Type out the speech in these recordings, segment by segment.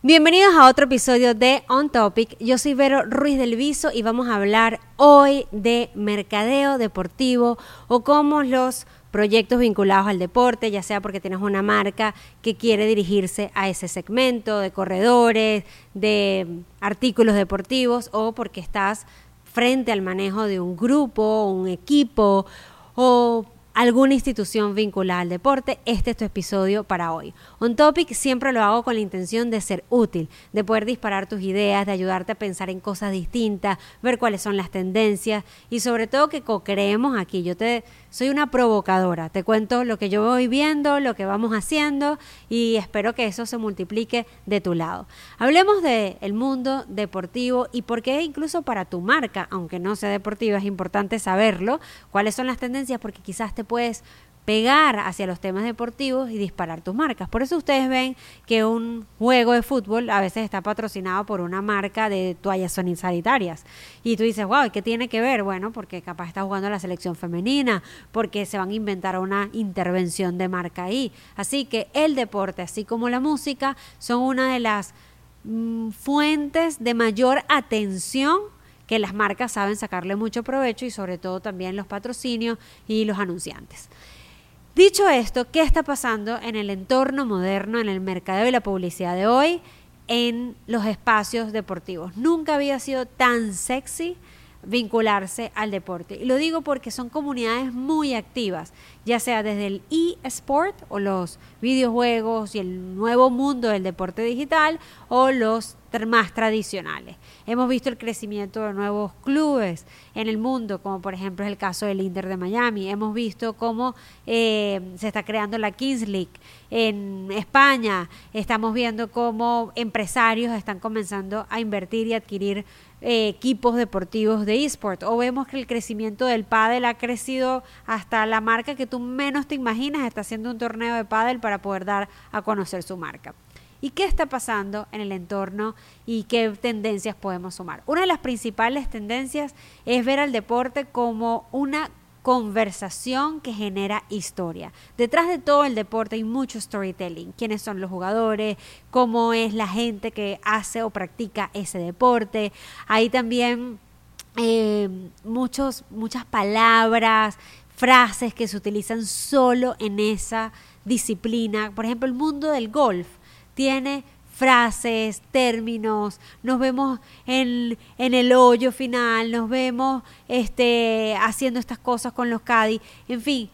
Bienvenidos a otro episodio de On Topic. Yo soy Vero Ruiz del Viso y vamos a hablar hoy de mercadeo deportivo o cómo los proyectos vinculados al deporte, ya sea porque tienes una marca que quiere dirigirse a ese segmento de corredores, de artículos deportivos o porque estás frente al manejo de un grupo, un equipo o alguna institución vinculada al deporte. Este es tu episodio para hoy. On Topic siempre lo hago con la intención de ser útil, de poder disparar tus ideas, de ayudarte a pensar en cosas distintas, ver cuáles son las tendencias y sobre todo que co-creemos aquí. Soy una provocadora, te cuento lo que yo voy viendo, lo que vamos haciendo y espero que eso se multiplique de tu lado. Hablemos del mundo deportivo y por qué incluso para tu marca, aunque no sea deportiva, es importante saberlo, cuáles son las tendencias porque quizás te puedes pegar hacia los temas deportivos y disparar tus marcas. Por eso ustedes ven que un juego de fútbol a veces está patrocinado por una marca de toallas sanitarias. Y tú dices, wow, ¿qué tiene que ver? Bueno, porque capaz está jugando la selección femenina, porque se van a inventar una intervención de marca ahí. Así que el deporte, así como la música, son una de las fuentes de mayor atención que las marcas saben sacarle mucho provecho y sobre todo también los patrocinios y los anunciantes. Dicho esto, ¿qué está pasando en el entorno moderno, en el mercadeo y la publicidad de hoy en los espacios deportivos? Nunca había sido tan sexy vincularse al deporte. Y lo digo porque son comunidades muy activas, ya sea desde el eSport o los videojuegos y el nuevo mundo del deporte digital o los más tradicionales. Hemos visto el crecimiento de nuevos clubes en el mundo, como por ejemplo es el caso del Inter de Miami. Hemos visto cómo se está creando la Kings League en España. Estamos viendo cómo empresarios están comenzando a invertir y adquirir equipos deportivos de eSport, o vemos que el crecimiento del pádel ha crecido hasta la marca que tú menos te imaginas está haciendo un torneo de pádel para poder dar a conocer su marca. ¿Y qué está pasando en el entorno y qué tendencias podemos sumar? Una de las principales tendencias es ver al deporte como una conversación que genera historia. Detrás de todo el deporte hay mucho storytelling. ¿Quiénes son los jugadores? ¿Cómo es la gente que hace o practica ese deporte? Hay también muchas palabras, frases que se utilizan solo en esa disciplina. Por ejemplo, el mundo del golf tiene frases, términos, nos vemos en el hoyo final, nos vemos haciendo estas cosas con los caddies, en fin.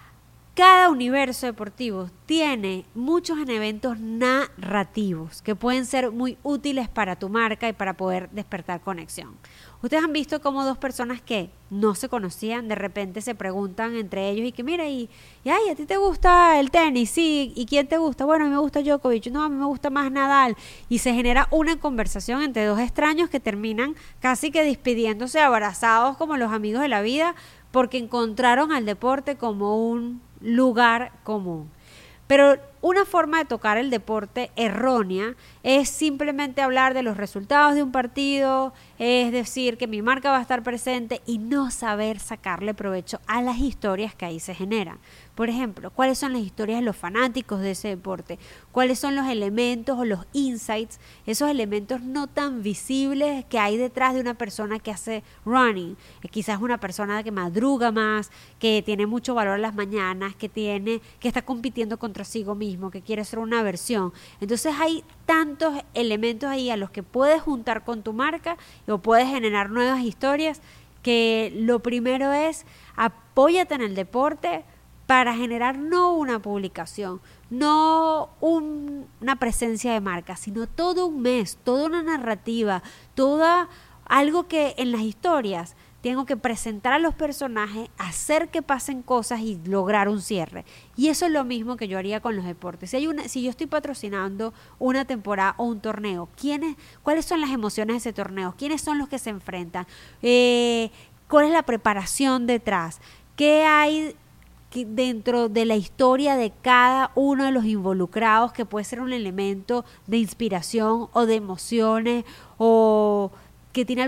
Cada universo deportivo tiene muchos eventos narrativos que pueden ser muy útiles para tu marca y para poder despertar conexión. Ustedes han visto cómo dos personas que no se conocían de repente se preguntan entre ellos y que mira, ¿a ti te gusta el tenis? Sí, ¿y quién te gusta? Bueno, a mí me gusta Djokovic, no, a mí me gusta más Nadal. Y se genera una conversación entre dos extraños que terminan casi que despidiéndose, abrazados como los amigos de la vida, porque encontraron al deporte como un lugar común. Pero una forma de tocar el deporte errónea es simplemente hablar de los resultados de un partido, es decir, que mi marca va a estar presente y no saber sacarle provecho a las historias que ahí se generan. Por ejemplo, ¿cuáles son las historias de los fanáticos de ese deporte? ¿Cuáles son los elementos o los insights, esos elementos no tan visibles que hay detrás de una persona que hace running? Quizás una persona que madruga más, que tiene mucho valor en las mañanas, que está compitiendo contra sí mismo, que quiere ser una versión. Entonces hay tantos elementos ahí a los que puedes juntar con tu marca o puedes generar nuevas historias, que lo primero es apóyate en el deporte para generar no una publicación, no una presencia de marca, sino todo un mes, toda una narrativa, algo que en las historias tengo que presentar a los personajes, hacer que pasen cosas y lograr un cierre. Y eso es lo mismo que yo haría con los deportes. Si yo estoy patrocinando una temporada o un torneo, ¿cuáles son las emociones de ese torneo? ¿Quiénes son los que se enfrentan? ¿Cuál es la preparación detrás? ¿Qué hay dentro de la historia de cada uno de los involucrados que puede ser un elemento de inspiración o de emociones o que tiene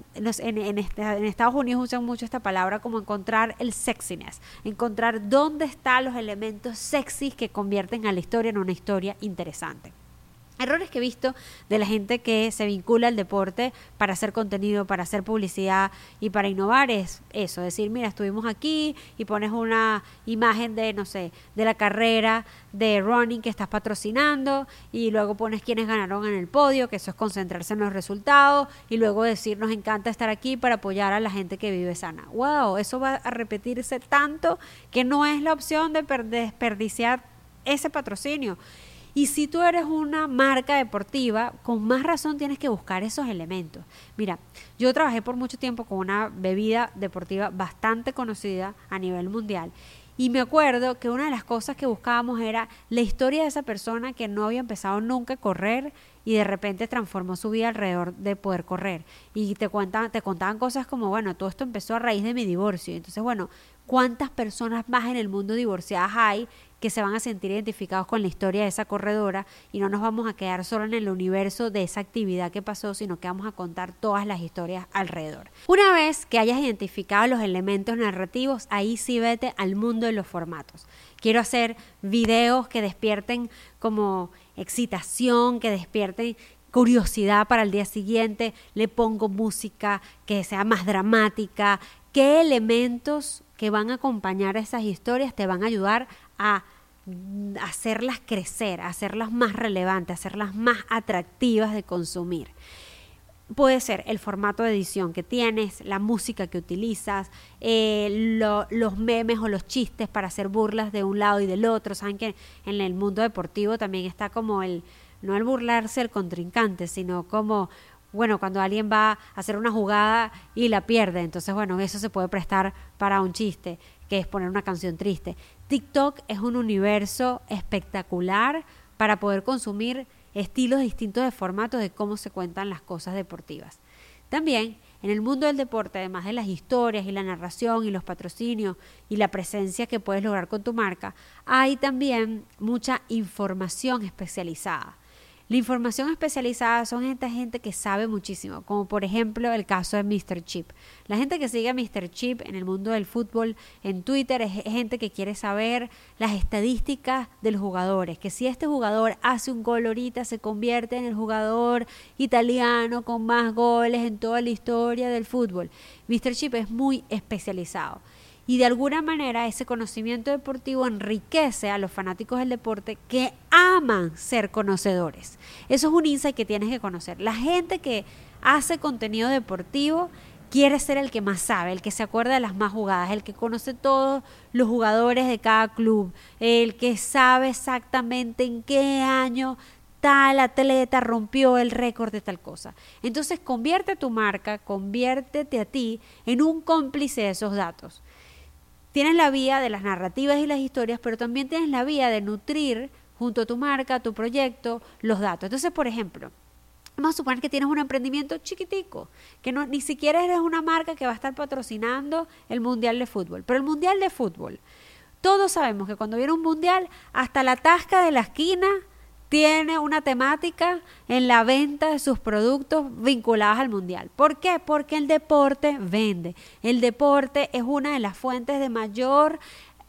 en Estados Unidos usan mucho esta palabra como encontrar el sexiness, encontrar dónde están los elementos sexys que convierten a la historia en una historia interesante. Errores que he visto de la gente que se vincula al deporte para hacer contenido, para hacer publicidad y para innovar es eso, decir, mira, estuvimos aquí y pones una imagen de, no sé, de la carrera de running que estás patrocinando y luego pones quienes ganaron en el podio, que eso es concentrarse en los resultados y luego decir, nos encanta estar aquí para apoyar a la gente que vive sana. ¡Wow! Eso va a repetirse tanto que no es la opción de desperdiciar ese patrocinio. Y si tú eres una marca deportiva, con más razón tienes que buscar esos elementos. Mira, yo trabajé por mucho tiempo con una bebida deportiva bastante conocida a nivel mundial. Y me acuerdo que una de las cosas que buscábamos era la historia de esa persona que no había empezado nunca a correr y de repente transformó su vida alrededor de poder correr. Y te contaban cosas como, bueno, todo esto empezó a raíz de mi divorcio. Entonces, bueno, ¿cuántas personas más en el mundo divorciadas hay que se van a sentir identificados con la historia de esa corredora y no nos vamos a quedar solo en el universo de esa actividad que pasó, sino que vamos a contar todas las historias alrededor? Una vez que hayas identificado los elementos narrativos, ahí sí vete al mundo de los formatos. Quiero hacer videos que despierten como excitación, que despierten curiosidad para el día siguiente, le pongo música que sea más dramática. ¿Qué elementos que van a acompañar a esas historias te van a ayudar a hacerlas crecer, a hacerlas más relevantes, a hacerlas más atractivas de consumir? Puede ser el formato de edición que tienes, la música que utilizas, los memes o los chistes para hacer burlas de un lado y del otro. Saben que en el mundo deportivo también está como no el burlarse del contrincante, sino como, bueno, cuando alguien va a hacer una jugada y la pierde, entonces, bueno, eso se puede prestar para un chiste, que es poner una canción triste. TikTok es un universo espectacular para poder consumir estilos distintos de formatos de cómo se cuentan las cosas deportivas. También en el mundo del deporte, además de las historias y la narración y los patrocinios y la presencia que puedes lograr con tu marca, hay también mucha información especializada. La información especializada son esta gente que sabe muchísimo, como por ejemplo el caso de Mr. Chip. La gente que sigue a Mr. Chip en el mundo del fútbol en Twitter es gente que quiere saber las estadísticas de los jugadores, que si este jugador hace un gol ahorita se convierte en el jugador italiano con más goles en toda la historia del fútbol. Mr. Chip es muy especializado. Y de alguna manera ese conocimiento deportivo enriquece a los fanáticos del deporte que aman ser conocedores. Eso es un insight que tienes que conocer. La gente que hace contenido deportivo quiere ser el que más sabe, el que se acuerda de las más jugadas, el que conoce todos los jugadores de cada club, el que sabe exactamente en qué año tal atleta rompió el récord de tal cosa. Entonces convierte tu marca, conviértete a ti en un cómplice de esos datos. Tienes la vía de las narrativas y las historias, pero también tienes la vía de nutrir junto a tu marca, a tu proyecto, los datos. Entonces, por ejemplo, vamos a suponer que tienes un emprendimiento chiquitico, que no, ni siquiera eres una marca que va a estar patrocinando el Mundial de Fútbol. Pero el Mundial de Fútbol, todos sabemos que cuando viene un Mundial, hasta la tasca de la esquina tiene una temática en la venta de sus productos vinculados al mundial. ¿Por qué? Porque el deporte vende. El deporte es una de las fuentes de mayor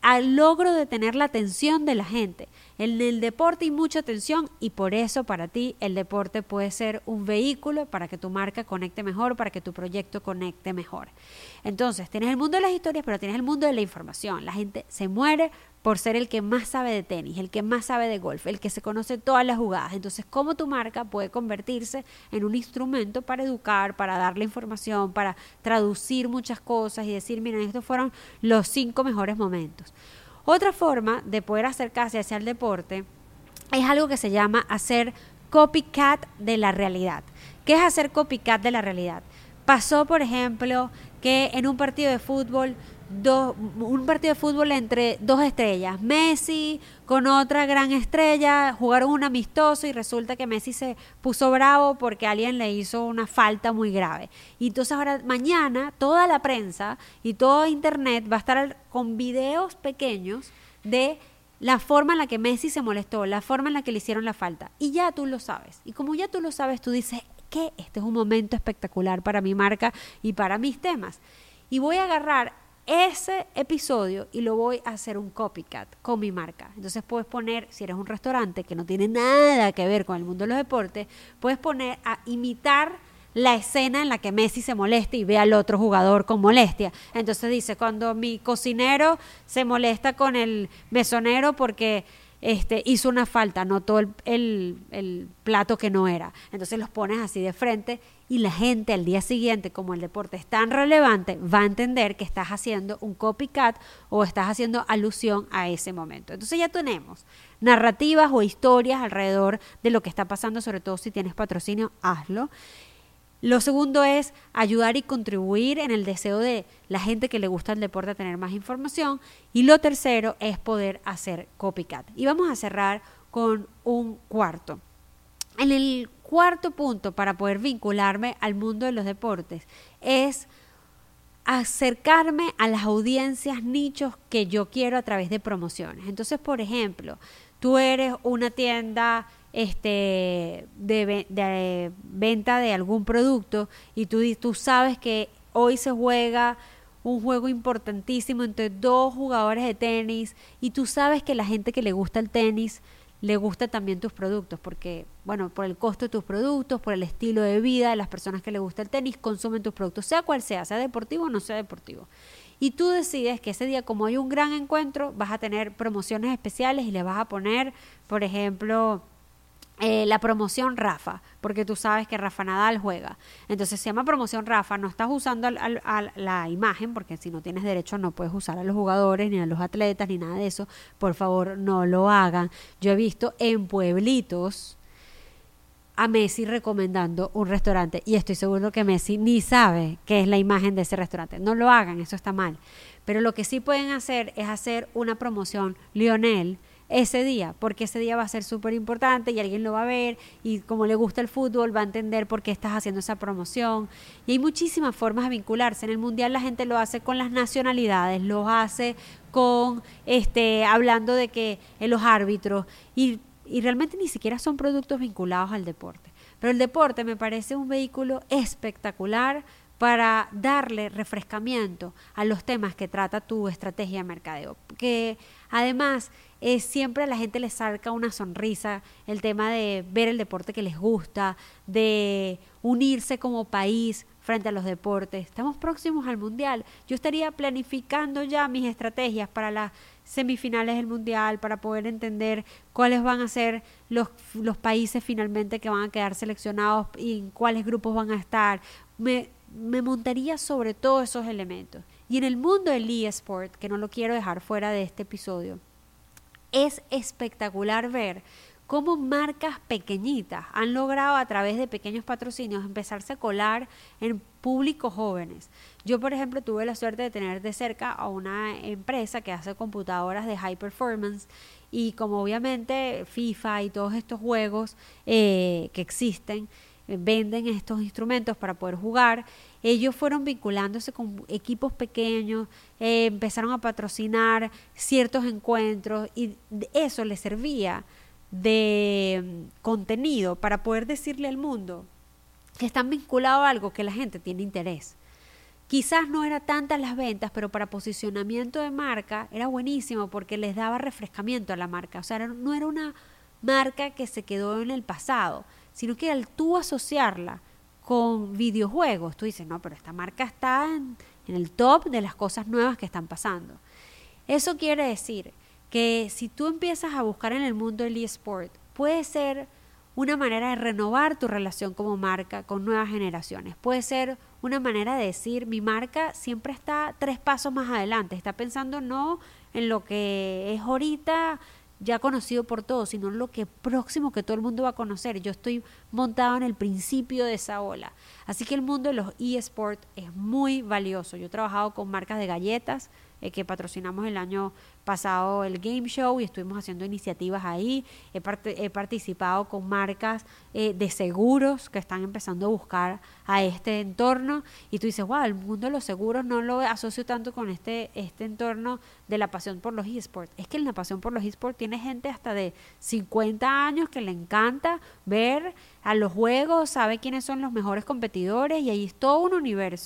logro de tener la atención de la gente. En el deporte hay mucha atención y por eso para ti el deporte puede ser un vehículo para que tu marca conecte mejor, para que tu proyecto conecte mejor. Entonces, tienes el mundo de las historias, pero tienes el mundo de la información. La gente se muere por ser el que más sabe de tenis, el que más sabe de golf, el que se conoce todas las jugadas. Entonces, ¿cómo tu marca puede convertirse en un instrumento para educar, para darle información, para traducir muchas cosas y decir, miren, estos fueron los 5 mejores momentos? Otra forma de poder acercarse hacia el deporte es algo que se llama hacer copycat de la realidad. ¿Qué es hacer copycat de la realidad? Pasó, por ejemplo, que en un partido de fútbol entre 2 estrellas, Messi con otra gran estrella, jugaron un amistoso y resulta que Messi se puso bravo porque alguien le hizo una falta muy grave. Y entonces ahora mañana toda la prensa y todo internet va a estar con videos pequeños de la forma en la que Messi se molestó, la forma en la que le hicieron la falta. Y ya tú lo sabes. Y como ya tú lo sabes, tú dices que este es un momento espectacular para mi marca y para mis temas. Y voy a agarrar ese episodio y lo voy a hacer un copycat con mi marca. Entonces puedes poner, si eres un restaurante que no tiene nada que ver con el mundo de los deportes, puedes poner a imitar la escena en la que Messi se molesta y ve al otro jugador con molestia. Entonces dice, cuando mi cocinero se molesta con el mesonero porque hizo una falta, anotó el plato que no era. Entonces los pones así de frente y la gente al día siguiente, como el deporte es tan relevante, va a entender que estás haciendo un copycat o estás haciendo alusión a ese momento. Entonces ya tenemos narrativas o historias alrededor de lo que está pasando, sobre todo si tienes patrocinio, hazlo. Lo segundo es ayudar y contribuir en el deseo de la gente que le gusta el deporte a tener más información. Y lo tercero es poder hacer copycat. Y vamos a cerrar con un cuarto. En el cuarto punto para poder vincularme al mundo de los deportes es acercarme a las audiencias nichos que yo quiero a través de promociones. Entonces, por ejemplo, tú eres una tienda de venta de algún producto y tú sabes que hoy se juega un juego importantísimo entre dos jugadores de tenis y tú sabes que la gente que le gusta el tenis le gusta también tus productos porque, bueno, por el costo de tus productos, por el estilo de vida de las personas que le gusta el tenis, consumen tus productos, sea cual sea deportivo o no sea deportivo. Y tú decides que ese día, como hay un gran encuentro, vas a tener promociones especiales y le vas a poner, por ejemplo, la promoción Rafa, porque tú sabes que Rafa Nadal juega. Entonces se llama promoción Rafa, no estás usando a la imagen, porque si no tienes derecho no puedes usar a los jugadores, ni a los atletas, ni nada de eso. Por favor, no lo hagan. Yo he visto en pueblitos a Messi recomendando un restaurante y estoy seguro que Messi ni sabe qué es la imagen de ese restaurante. No lo hagan, eso está mal. Pero lo que sí pueden hacer es hacer una promoción Lionel ese día, porque ese día va a ser súper importante y alguien lo va a ver y como le gusta el fútbol va a entender por qué estás haciendo esa promoción. Y hay muchísimas formas de vincularse. En el mundial la gente lo hace con las nacionalidades, lo hace con hablando de que en los árbitros y realmente ni siquiera son productos vinculados al deporte. Pero el deporte me parece un vehículo espectacular para darle refrescamiento a los temas que trata tu estrategia de mercadeo, que además siempre a la gente le salga una sonrisa el tema de ver el deporte que les gusta, de unirse como país frente a los deportes. Estamos próximos al mundial. Yo estaría planificando ya mis estrategias para las semifinales del mundial, para poder entender cuáles van a ser los países finalmente que van a quedar seleccionados y en cuáles grupos van a estar. Me montaría sobre todos esos elementos. Y en el mundo del eSport, que no lo quiero dejar fuera de este episodio, es espectacular ver cómo marcas pequeñitas han logrado a través de pequeños patrocinios empezarse a colar en públicos jóvenes. Yo, por ejemplo, tuve la suerte de tener de cerca a una empresa que hace computadoras de high performance y como obviamente FIFA y todos estos juegos que existen, venden estos instrumentos para poder jugar. Ellos fueron vinculándose con equipos pequeños, empezaron a patrocinar ciertos encuentros y eso les servía de contenido para poder decirle al mundo que están vinculados a algo que la gente tiene interés. Quizás no era tantas las ventas, pero para posicionamiento de marca era buenísimo porque les daba refrescamiento a la marca. O sea, no era una marca que se quedó en el pasado, sino que al tú asociarla con videojuegos, tú dices, no, pero esta marca está en el top de las cosas nuevas que están pasando. Eso quiere decir que si tú empiezas a buscar en el mundo del eSport, puede ser una manera de renovar tu relación como marca con nuevas generaciones. Puede ser una manera de decir, mi marca siempre está 3 pasos más adelante, está pensando no en lo que es ahorita ya conocido por todos, sino lo que próximo que todo el mundo va a conocer. Yo estoy montado en el principio de esa ola. Así que el mundo de los eSports es muy valioso. Yo he trabajado con marcas de galletas que patrocinamos el año pasado el Game Show y estuvimos haciendo iniciativas ahí. He participado con marcas de seguros que están empezando a buscar a este entorno y tú dices, wow, el mundo de los seguros no lo asocio tanto con este entorno de la pasión por los eSports. Es que la pasión por los eSports tiene gente hasta de 50 años que le encanta ver a los juegos, sabe quiénes son los mejores competidores y ahí es todo un universo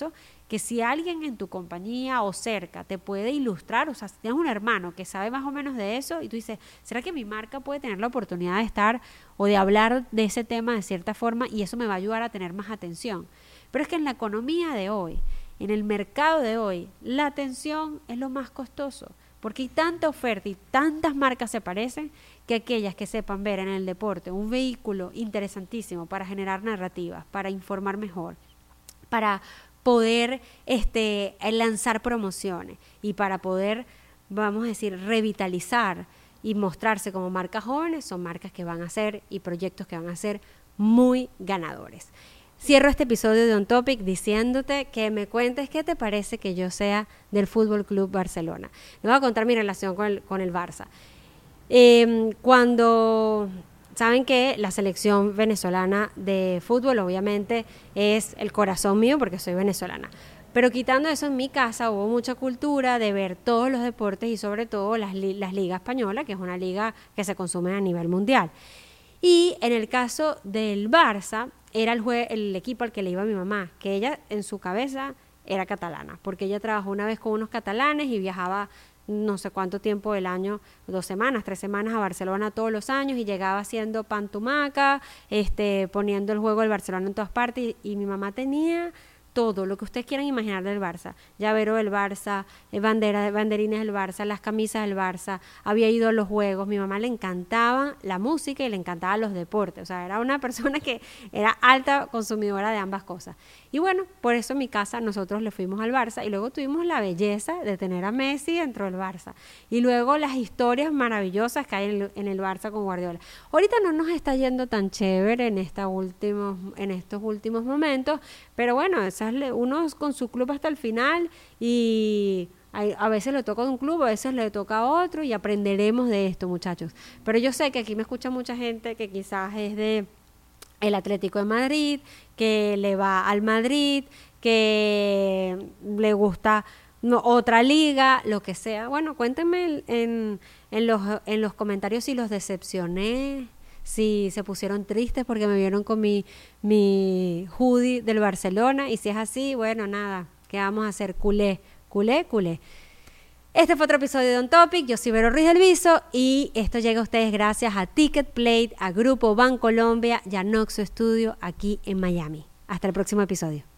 que si alguien en tu compañía o cerca te puede ilustrar, o sea, si tienes un hermano que sabe más o menos de eso y tú dices, ¿será que mi marca puede tener la oportunidad de estar o de hablar de ese tema de cierta forma y eso me va a ayudar a tener más atención? Pero es que en la economía de hoy, en el mercado de hoy, la atención es lo más costoso, porque hay tanta oferta y tantas marcas se parecen que aquellas que sepan ver en el deporte un vehículo interesantísimo para generar narrativas, para informar mejor, para poder lanzar promociones y para poder, vamos a decir, revitalizar y mostrarse como marcas jóvenes, son marcas que van a ser y proyectos que van a ser muy ganadores. Cierro este episodio de On Topic diciéndote que me cuentes qué te parece que yo sea del Fútbol Club Barcelona. Le voy a contar mi relación con el Barça. Cuando saben que la selección venezolana de fútbol obviamente es el corazón mío porque soy venezolana. Pero quitando eso, en mi casa hubo mucha cultura de ver todos los deportes y sobre todo las ligas españolas, que es una liga que se consume a nivel mundial. Y en el caso del Barça, era el equipo al que le iba mi mamá, que ella en su cabeza era catalana, porque ella trabajó una vez con unos catalanes y viajaba no sé cuánto tiempo del año, 2 semanas, 3 semanas a Barcelona todos los años y llegaba haciendo pan tumaca, poniendo el juego del Barcelona en todas partes y mi mamá tenía todo lo que ustedes quieran imaginar del Barça, llavero del Barça, banderines del Barça, las camisas del Barça, había ido a los juegos, mi mamá le encantaba la música y le encantaban los deportes, o sea, era una persona que era alta consumidora de ambas cosas. Y bueno, por eso en mi casa nosotros le fuimos al Barça y luego tuvimos la belleza de tener a Messi dentro del Barça y luego las historias maravillosas que hay en el Barça con Guardiola. Ahorita no nos está yendo tan chévere en estos últimos momentos, pero bueno, uno con su club hasta el final y a veces le toca a un club, a veces le toca a otro y aprenderemos de esto, muchachos. Pero yo sé que aquí me escucha mucha gente que quizás es de el Atlético de Madrid, que le va al Madrid, que le gusta otra liga, lo que sea. Bueno, cuéntenme en los comentarios si los decepcioné, si se pusieron tristes porque me vieron con mi hoodie del Barcelona y si es así, bueno, nada, ¿qué vamos a hacer? Culé. Este fue otro episodio de On Topic, yo soy Vero Ruiz del Viso y esto llega a ustedes gracias a Ticket Plate, a Grupo Bancolombia y a Noxo Studio aquí en Miami. Hasta el próximo episodio.